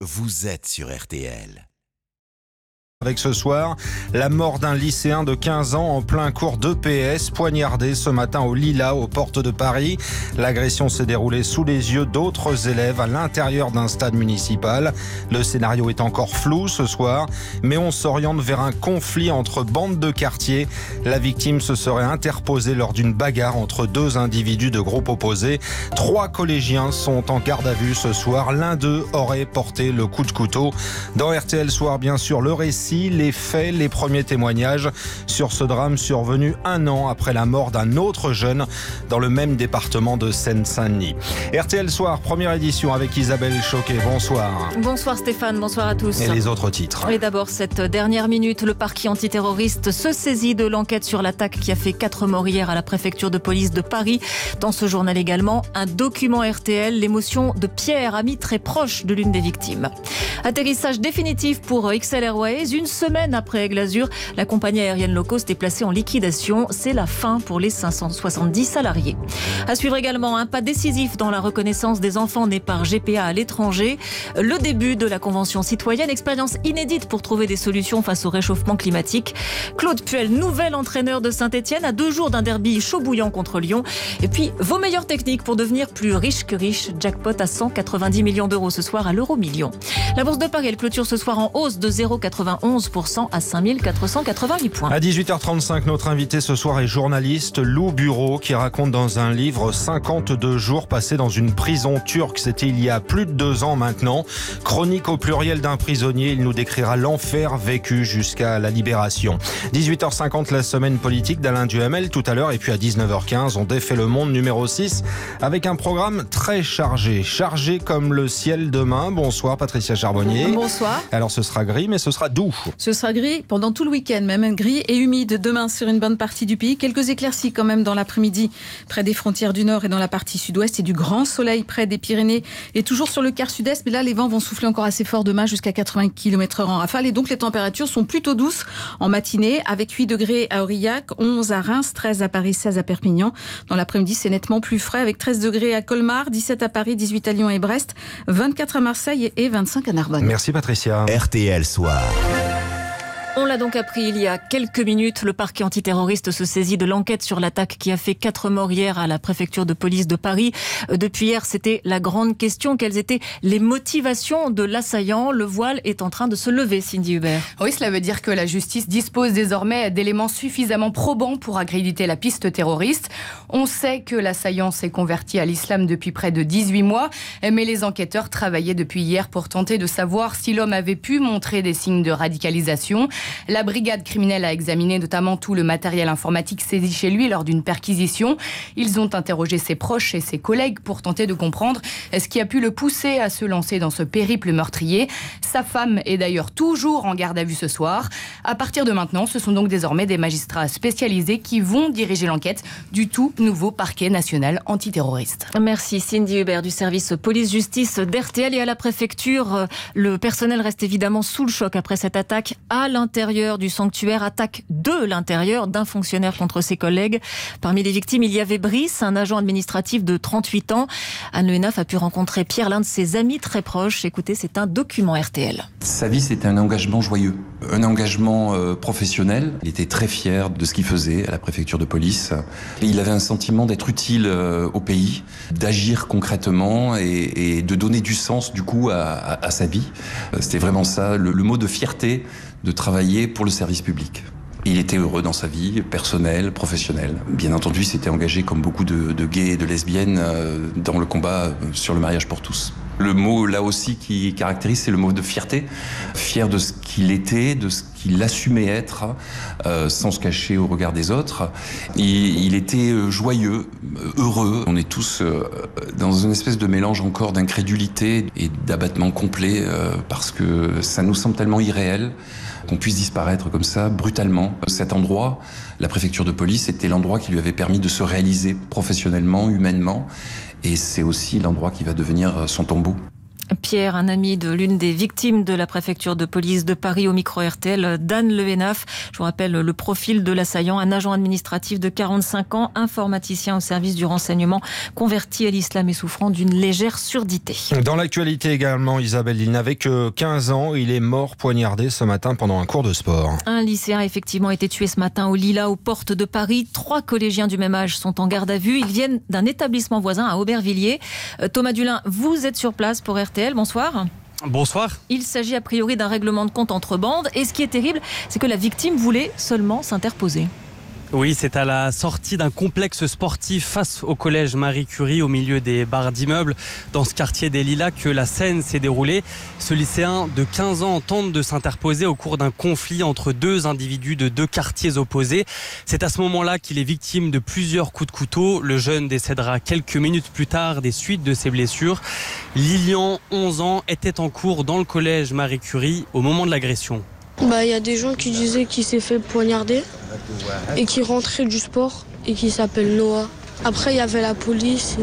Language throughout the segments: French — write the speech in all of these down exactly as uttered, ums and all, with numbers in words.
vous êtes sur R T L. Avec ce soir, la mort d'un lycéen de quinze ans en plein cours d'E P S, poignardé ce matin au Lilas, aux portes de Paris. L'agression s'est déroulée sous les yeux d'autres élèves à l'intérieur d'un stade municipal. Le scénario est encore flou ce soir, mais on s'oriente vers un conflit entre bandes de quartier. La victime se serait interposée lors d'une bagarre entre deux individus de groupes opposés. Trois collégiens sont en garde à vue ce soir. L'un d'eux aurait porté le coup de couteau. Dans R T L Soir, bien sûr, le récit, les faits, les premiers témoignages sur ce drame survenu un an après la mort d'un autre jeune dans le même département de Seine-Saint-Denis. R T L Soir, première édition avec Isabelle Choquet. Bonsoir. Bonsoir Stéphane, bonsoir à tous. Et les autres titres. Et d'abord, cette dernière minute, le parquet antiterroriste se saisit de l'enquête sur l'attaque qui a fait quatre morts hier à la préfecture de police de Paris. Dans ce journal également, un document R T L, l'émotion de Pierre, ami très proche de l'une des victimes. Atterrissage définitif pour X L Airways. Une semaine après Aigle Azur, la compagnie aérienne low cost est placée en liquidation. C'est la fin pour les cinq cent soixante-dix salariés. À suivre également un pas décisif dans la reconnaissance des enfants nés par G P A à l'étranger. Le début de la Convention citoyenne, expérience inédite pour trouver des solutions face au réchauffement climatique. Claude Puel, nouvel entraîneur de Saint-Etienne, à deux jours d'un derby chaud bouillant contre Lyon. Et puis, vos meilleures techniques pour devenir plus riche que riche. Jackpot à cent quatre-vingt-dix millions d'euros ce soir à l'euro million. La bourse de Paris, elle clôture ce soir en hausse de zéro virgule quatre-vingt-onze pour cent à cinq mille quatre cent quatre-vingt-huit points. À dix-huit heures trente-cinq, notre invité ce soir est journaliste Lou Bureau qui raconte dans un livre cinquante-deux jours passés dans une prison turque. C'était il y a plus de deux ans maintenant. Chronique au pluriel d'un prisonnier, il nous décrira l'enfer vécu jusqu'à la libération. dix-huit heures cinquante, la semaine politique d'Alain Duhamel tout à l'heure. Et puis à dix-neuf heures quinze, on défait le monde numéro six avec un programme très chargé. Chargé comme le ciel demain. Bonsoir Patricia Charbonnier. Bonsoir. Alors ce sera gris mais ce sera doux. Ce sera gris pendant tout le week-end, même gris et humide demain sur une bonne partie du pays. Quelques éclaircies quand même dans l'après-midi près des frontières du nord et dans la partie sud-ouest, et du grand soleil près des Pyrénées et toujours sur le quart sud-est. Mais là, les vents vont souffler encore assez fort demain jusqu'à quatre-vingts kilomètres heure en rafale, et donc les températures sont plutôt douces en matinée avec huit degrés à Aurillac, onze à Reims, treize à Paris, seize à Perpignan. Dans l'après-midi, c'est nettement plus frais avec treize degrés à Colmar, dix-sept à Paris, dix-huit à Lyon et Brest, vingt-quatre à Marseille et vingt-cinq à Narbonne. Merci Patricia. R T L Soir. On l'a donc appris il y a quelques minutes, le parquet antiterroriste se saisit de l'enquête sur l'attaque qui a fait quatre morts hier à la préfecture de police de Paris. Depuis hier, c'était la grande question. Quelles étaient les motivations de l'assaillant? Le voile est en train de se lever, Cindy Hubert. Oui, cela veut dire que la justice dispose désormais d'éléments suffisamment probants pour accréditer la piste terroriste. On sait que l'assaillant s'est converti à l'islam depuis près de dix-huit mois, mais les enquêteurs travaillaient depuis hier pour tenter de savoir si l'homme avait pu montrer des signes de radicalisation. La brigade criminelle a examiné notamment tout le matériel informatique saisi chez lui lors d'une perquisition. Ils ont interrogé ses proches et ses collègues pour tenter de comprendre ce qui a pu le pousser à se lancer dans ce périple meurtrier. Sa femme est d'ailleurs toujours en garde à vue ce soir. À partir de maintenant, ce sont donc désormais des magistrats spécialisés qui vont diriger l'enquête du tout nouveau parquet national antiterroriste. Merci Cindy Hubert du service police-justice d'R T L. Et à la préfecture, le personnel reste évidemment sous le choc après cette attaque à l'intérieur du sanctuaire, attaque de l'intérieur d'un fonctionnaire contre ses collègues. Parmi les victimes, il y avait Brice, un agent administratif de trente-huit ans. Anne Le Hénaff a pu rencontrer Pierre, l'un de ses amis très proches. Écoutez, c'est un document R T L. Sa vie, c'était un engagement joyeux, un engagement euh, professionnel. Il était très fier de ce qu'il faisait à la préfecture de police. Et il avait un sentiment d'être utile euh, au pays, d'agir concrètement et, et de donner du sens du coup à, à, à sa vie. C'était vraiment ça, le, le mot de fierté de travailler pour le service public. Il était heureux dans sa vie personnelle, professionnelle. Bien entendu, il s'était engagé comme beaucoup de, de gays et de lesbiennes euh, dans le combat sur le mariage pour tous. Le mot là aussi qui caractérise, c'est le mot de fierté. Fier de ce qu'il était, de ce qu'il assumait être, euh, sans se cacher au regard des autres. Il, il était joyeux, heureux. On est tous euh, dans une espèce de mélange encore d'incrédulité et d'abattement complet, euh, parce que ça nous semble tellement irréel qu'on puisse disparaître comme ça, brutalement. Cet endroit, la préfecture de police, était l'endroit qui lui avait permis de se réaliser professionnellement, humainement, et c'est aussi l'endroit qui va devenir son tombeau. Pierre, un ami de l'une des victimes de la préfecture de police de Paris au micro R T L, Dan Lehenaf. Je vous rappelle le profil de l'assaillant, un agent administratif de quarante-cinq ans, informaticien au service du renseignement, converti à l'islam et souffrant d'une légère surdité. Dans l'actualité également, Isabelle, il n'avait que quinze ans. Il est mort poignardé ce matin pendant un cours de sport. Un lycéen a effectivement été tué ce matin au Lilas, aux portes de Paris. Trois collégiens du même âge sont en garde à vue. Ils viennent d'un établissement voisin à Aubervilliers. Euh, Thomas Dulin, vous êtes sur place pour R T L. Bonsoir. Bonsoir. Il s'agit a priori d'un règlement de compte entre bandes. Et ce qui est terrible, c'est que la victime voulait seulement s'interposer. Oui, c'est à la sortie d'un complexe sportif face au collège Marie Curie, au milieu des barres d'immeubles, dans ce quartier des Lilas, que la scène s'est déroulée. Ce lycéen de quinze ans tente de s'interposer au cours d'un conflit entre deux individus de deux quartiers opposés. C'est à ce moment-là qu'il est victime de plusieurs coups de couteau. Le jeune décédera quelques minutes plus tard des suites de ses blessures. Lilian, onze ans, était en cours dans le collège Marie Curie au moment de l'agression. Bah, y a des gens qui disaient qu'il s'est fait poignarder et qui rentrait du sport et qui s'appelle Noah. Après, il y avait la police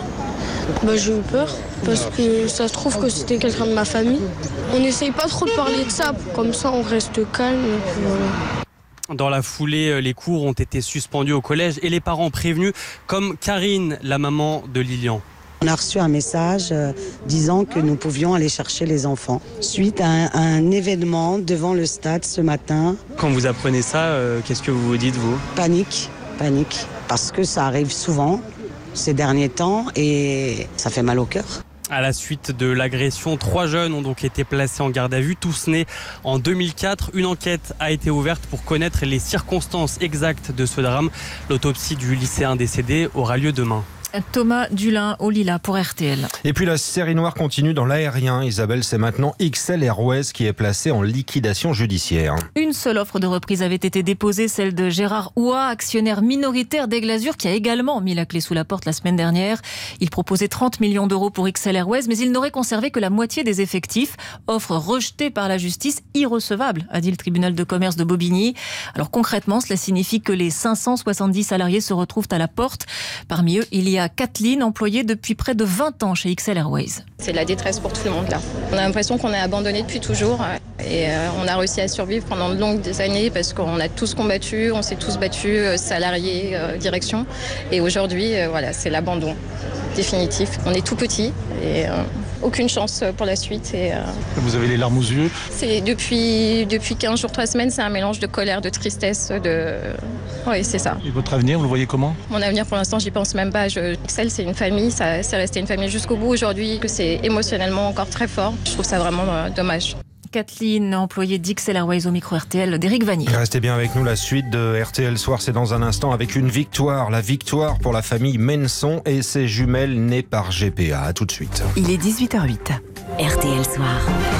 et bah, j'ai eu peur parce que ça se trouve que c'était quelqu'un de ma famille. On n'essaye pas trop de parler de ça, comme ça on reste calme. Et puis voilà. Dans la foulée, les cours ont été suspendus au collège et les parents prévenus, comme Karine, la maman de Lilian. On a reçu un message euh, disant que nous pouvions aller chercher les enfants suite à un, à un événement devant le stade ce matin. Quand vous apprenez ça, euh, qu'est-ce que vous vous dites, vous ? Panique, panique, parce que ça arrive souvent ces derniers temps et ça fait mal au cœur. À la suite de l'agression, trois jeunes ont donc été placés en garde à vue, tous nés en deux mille quatre. Une enquête a été ouverte pour connaître les circonstances exactes de ce drame. L'autopsie du lycéen décédé aura lieu demain. Thomas Dulin au Lilas pour R T L. Et puis la série noire continue dans l'aérien. Isabelle, c'est maintenant X L Airways qui est placée en liquidation judiciaire. Une seule offre de reprise avait été déposée, celle de Gérard Houa, actionnaire minoritaire d'Aigle-Azur, qui a également mis la clé sous la porte la semaine dernière. Il proposait trente millions d'euros pour X L Airways, mais il n'aurait conservé que la moitié des effectifs. Offre rejetée par la justice, irrecevable, a dit le tribunal de commerce de Bobigny. Alors concrètement, cela signifie que les cinq cent soixante-dix salariés se retrouvent à la porte. Parmi eux, il y a Kathleen, employée depuis près de vingt ans chez X L Airways. C'est la détresse pour tout le monde là. On a l'impression qu'on est abandonné depuis toujours et euh, on a réussi à survivre pendant de longues années parce qu'on a tous combattu, on s'est tous battus, euh, salariés, euh, direction. Et aujourd'hui, euh, voilà, c'est l'abandon définitif. On est tout petit et euh, aucune chance pour la suite. Et, euh, Vous avez les larmes aux yeux ? C'est depuis, depuis quinze jours, trois semaines, c'est un mélange de colère, de tristesse, de... Oui, c'est ça. Et votre avenir, vous le voyez comment ? Mon avenir, pour l'instant, j'y pense même pas. Je... X L, c'est une famille, ça, c'est resté une famille jusqu'au bout. Aujourd'hui, que c'est émotionnellement encore très fort. Je trouve ça vraiment euh, dommage. Kathleen, employée d'X L Airways au micro R T L d'Éric Vanier. Restez bien avec nous, la suite de R T L Soir, c'est dans un instant avec une victoire. La victoire pour la famille Menson et ses jumelles nées par G P A. A tout de suite. Il est dix-huit heures huit. R T L Soir.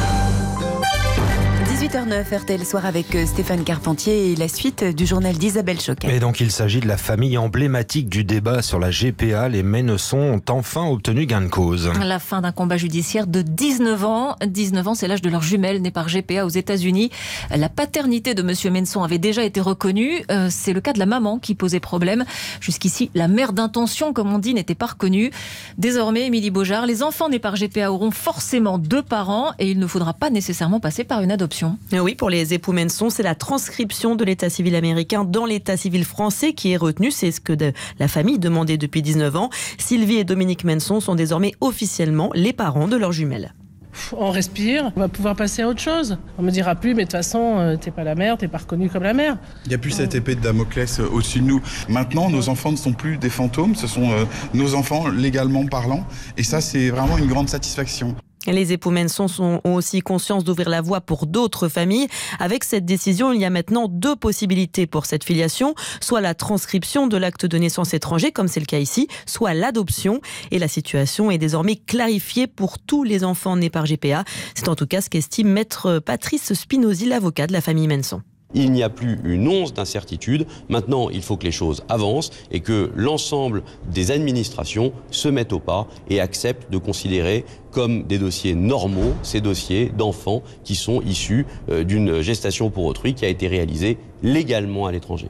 dix-huit heures neuf, R T L Soir avec Stéphane Carpentier et la suite du journal d'Isabelle Choquet. Et donc il s'agit de la famille emblématique du débat sur la G P A. Les Menson ont enfin obtenu gain de cause. La fin d'un combat judiciaire de dix-neuf ans. dix-neuf ans, c'est l'âge de leur jumelle née par G P A aux États-Unis. La paternité de Monsieur Menson avait déjà été reconnue. Euh, c'est le cas de la maman qui posait problème. Jusqu'ici, la mère d'intention, comme on dit, n'était pas reconnue. Désormais, Émilie Beaujard, les enfants nés par G P A auront forcément deux parents et il ne faudra pas nécessairement passer par une adoption. Oui, pour les époux Menson, c'est la transcription de l'état civil américain dans l'état civil français qui est retenue. C'est ce que de la famille demandait depuis dix-neuf ans. Sylvie et Dominique Menson sont désormais officiellement les parents de leurs jumelles. On respire, on va pouvoir passer à autre chose. On me dira plus, mais de toute façon, euh, t'es pas la mère, t'es pas reconnue comme la mère. Il n'y a plus cette épée de Damoclès euh, au-dessus de nous. Maintenant, nos enfants ne sont plus des fantômes, ce sont euh, nos enfants légalement parlant. Et ça, c'est vraiment une grande satisfaction. Les époux Menson sont, ont aussi conscience d'ouvrir la voie pour d'autres familles. Avec cette décision, il y a maintenant deux possibilités pour cette filiation. Soit la transcription de l'acte de naissance étranger, comme c'est le cas ici, soit l'adoption. Et la situation est désormais clarifiée pour tous les enfants nés par G P A. C'est en tout cas ce qu'estime maître Patrice Spinozzi, l'avocat de la famille Menson. Il n'y a plus une once d'incertitude. Maintenant, il faut que les choses avancent et que l'ensemble des administrations se mettent au pas et acceptent de considérer comme des dossiers normaux ces dossiers d'enfants qui sont issus d'une gestation pour autrui qui a été réalisée légalement à l'étranger.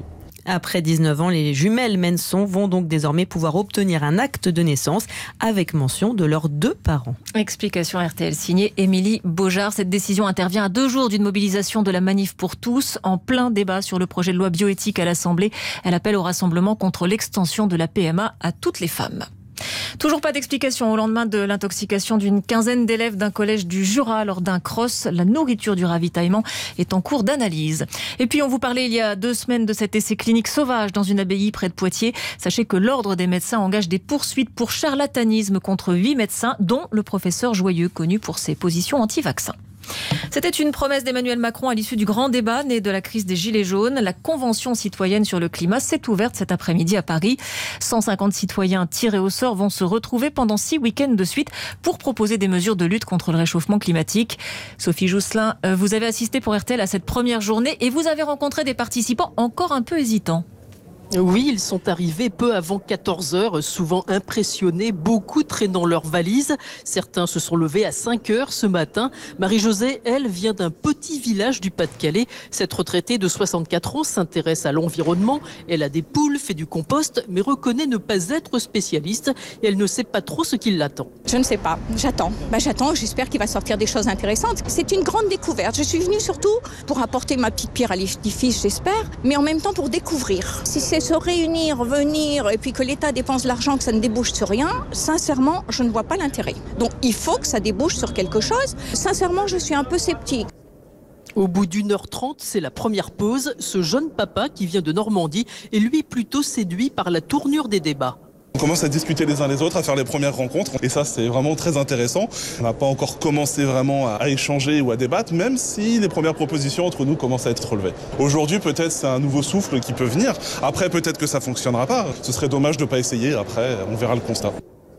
Après dix-neuf ans, les jumelles Menson vont donc désormais pouvoir obtenir un acte de naissance avec mention de leurs deux parents. Explication R T L signée Émilie Beaujard. Cette décision intervient à deux jours d'une mobilisation de la Manif pour tous, en plein débat sur le projet de loi bioéthique à l'Assemblée. Elle appelle au rassemblement contre l'extension de la P M A à toutes les femmes. Toujours pas d'explication au lendemain de l'intoxication d'une quinzaine d'élèves d'un collège du Jura lors d'un cross. La nourriture du ravitaillement est en cours d'analyse. Et puis on vous parlait il y a deux semaines de cet essai clinique sauvage dans une abbaye près de Poitiers. Sachez que l'Ordre des médecins engage des poursuites pour charlatanisme contre huit médecins, dont le professeur Joyeux, connu pour ses positions anti-vaccins. C'était une promesse d'Emmanuel Macron à l'issue du grand débat né de la crise des Gilets jaunes. La Convention citoyenne sur le climat s'est ouverte cet après-midi à Paris. cent cinquante citoyens tirés au sort vont se retrouver pendant six week-ends de suite pour proposer des mesures de lutte contre le réchauffement climatique. Sophie Jousselin, vous avez assisté pour R T L à cette première journée et vous avez rencontré des participants encore un peu hésitants. Oui, ils sont arrivés peu avant quatorze heures, souvent impressionnés, beaucoup traînant leurs valises. Certains se sont levés à cinq heures ce matin. Marie-Josée, elle, vient d'un petit village du Pas-de-Calais. Cette retraitée de soixante-quatre ans s'intéresse à l'environnement. Elle a des poules, fait du compost, mais reconnaît ne pas être spécialiste. Et elle ne sait pas trop ce qui l'attend. Je ne sais pas, j'attends. Bah, j'attends, j'espère qu'il va sortir des choses intéressantes. C'est une grande découverte. Je suis venue surtout pour apporter ma petite pierre à l'édifice, j'espère, mais en même temps pour découvrir. Si c'est se réunir, venir, et puis que l'État dépense l'argent, que ça ne débouche sur rien, sincèrement, je ne vois pas l'intérêt. Donc il faut que ça débouche sur quelque chose. Sincèrement, je suis un peu sceptique. Au bout d'une heure trente, c'est la première pause. Ce jeune papa qui vient de Normandie est lui plutôt séduit par la tournure des débats. On commence à discuter les uns les autres, à faire les premières rencontres et ça c'est vraiment très intéressant. On n'a pas encore commencé vraiment à échanger ou à débattre, même si les premières propositions entre nous commencent à être relevées. Aujourd'hui peut-être c'est un nouveau souffle qui peut venir, après peut-être que ça ne fonctionnera pas, ce serait dommage de ne pas essayer, après on verra le constat.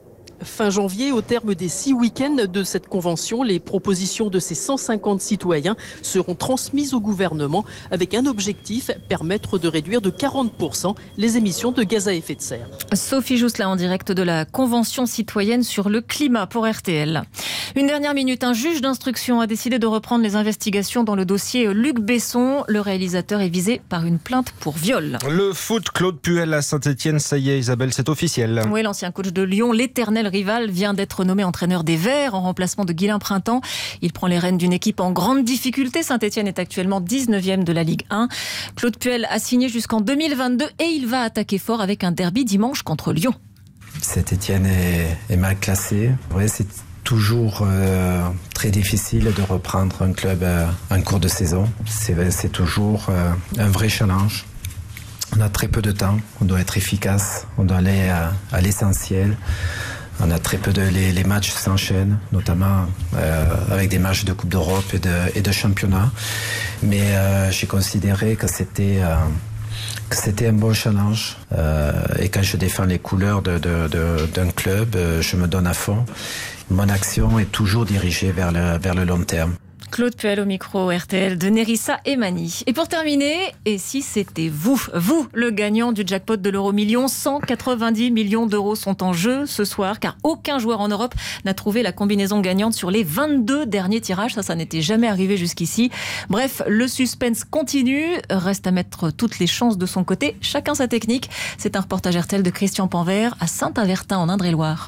Fin janvier, au terme des six week-ends de cette convention, les propositions de ces cent cinquante citoyens seront transmises au gouvernement avec un objectif, permettre de réduire de quarante pour cent les émissions de gaz à effet de serre. Sophie Jousselin en direct de la Convention citoyenne sur le climat pour R T L. Une dernière minute, un juge d'instruction a décidé de reprendre les investigations dans le dossier Luc Besson. Le réalisateur est visé par une plainte pour viol. Le foot, Claude Puel à Saint-Etienne, ça y est Isabelle, c'est officiel. Oui, l'ancien coach de Lyon, l'éternel rival, vient d'être nommé entraîneur des Verts en remplacement de Guilain Printemps. Il prend les rênes d'une équipe en grande difficulté. Saint-Etienne est actuellement dix-neuvième de la Ligue un. Claude Puel a signé jusqu'en deux mille vingt-deux et il va attaquer fort avec un derby dimanche contre Lyon. Saint-Etienne est, est mal classé. Ouais, c'est toujours euh, très difficile de reprendre un club euh, en cours de saison. C'est, c'est toujours euh, un vrai challenge. On a très peu de temps, on doit être efficace, on doit aller à, à l'essentiel. On a très peu de... Les, les matchs s'enchaînent, notamment euh, avec des matchs de Coupe d'Europe et de, et de championnat. Mais euh, j'ai considéré que c'était, euh, que c'était un bon challenge. Euh, et quand je défends les couleurs de, de, de, d'un club, euh, je me donne à fond. Mon action est toujours dirigée vers le, vers le long terme. Claude Puel au micro R T L de Nerissa et Mani. Et pour terminer, et si c'était vous, vous, le gagnant du jackpot de l'euro million, cent quatre-vingt-dix millions d'euros sont en jeu ce soir, car aucun joueur en Europe n'a trouvé la combinaison gagnante sur les vingt-deux derniers tirages. Ça, ça n'était jamais arrivé jusqu'ici. Bref, le suspense continue. Reste à mettre toutes les chances de son côté. Chacun sa technique. C'est un reportage R T L de Christian Panvert à Saint-Avertin en Indre-et-Loire.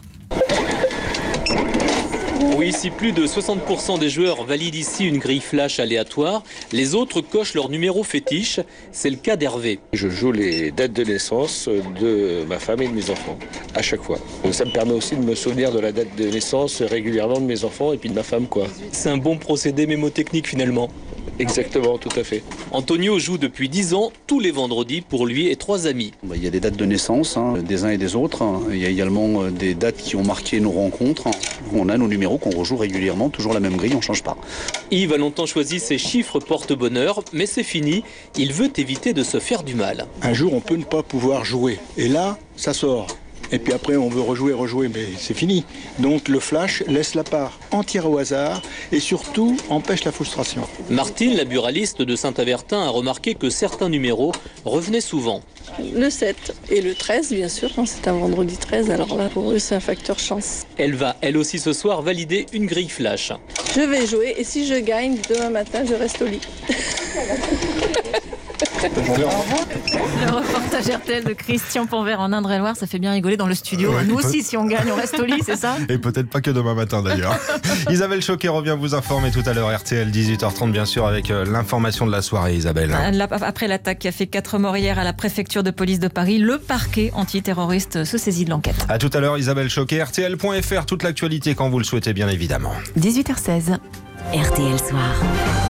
Oui, si plus de soixante pour cent des joueurs valident ici une grille flash aléatoire, les autres cochent leur numéro fétiche. C'est le cas d'Hervé. Je joue les dates de naissance de ma femme et de mes enfants, à chaque fois. Donc ça me permet aussi de me souvenir de la date de naissance régulièrement de mes enfants et puis de ma femme, quoi. C'est un bon procédé mémotechnique finalement. Exactement, tout à fait. Antonio joue depuis dix ans, tous les vendredis, pour lui et trois amis. Il y a des dates de naissance, hein, des uns et des autres. Il y a également des dates qui ont marqué nos rencontres. On a nos numéros qu'on rejoue régulièrement, toujours la même grille, on ne change pas. Yves a longtemps choisi ses chiffres porte-bonheur, mais c'est fini. Il veut éviter de se faire du mal. Un jour, on peut ne pas pouvoir jouer. Et là, ça sort. Et puis après, on veut rejouer, rejouer, mais c'est fini. Donc le flash laisse la part entière au hasard et surtout empêche la frustration. Martine, la buraliste de Saint-Avertin, a remarqué que certains numéros revenaient souvent. Le sept et le treize, bien sûr, c'est un vendredi treize, alors là, pour eux, c'est un facteur chance. Elle va, elle aussi, ce soir, valider une grille flash. Je vais jouer et si je gagne, demain matin, je reste au lit. Le reportage R T L de Christian Ponvert en Indre-et-Loire, ça fait bien rigoler dans le studio. Ouais, Nous peut- aussi, si on gagne, on reste au lit, c'est ça? Et peut-être pas que demain matin d'ailleurs. Isabelle Choquet revient vous informer tout à l'heure. R T L dix-huit heures trente bien sûr avec euh, l'information de la soirée, Isabelle. Après l'attaque qui a fait quatre morts hier à la préfecture de police de Paris, le parquet antiterroriste se saisit de l'enquête. A tout à l'heure, Isabelle Choquet, R T L point F R, toute l'actualité quand vous le souhaitez bien évidemment. dix-huit heures seize. R T L Soir.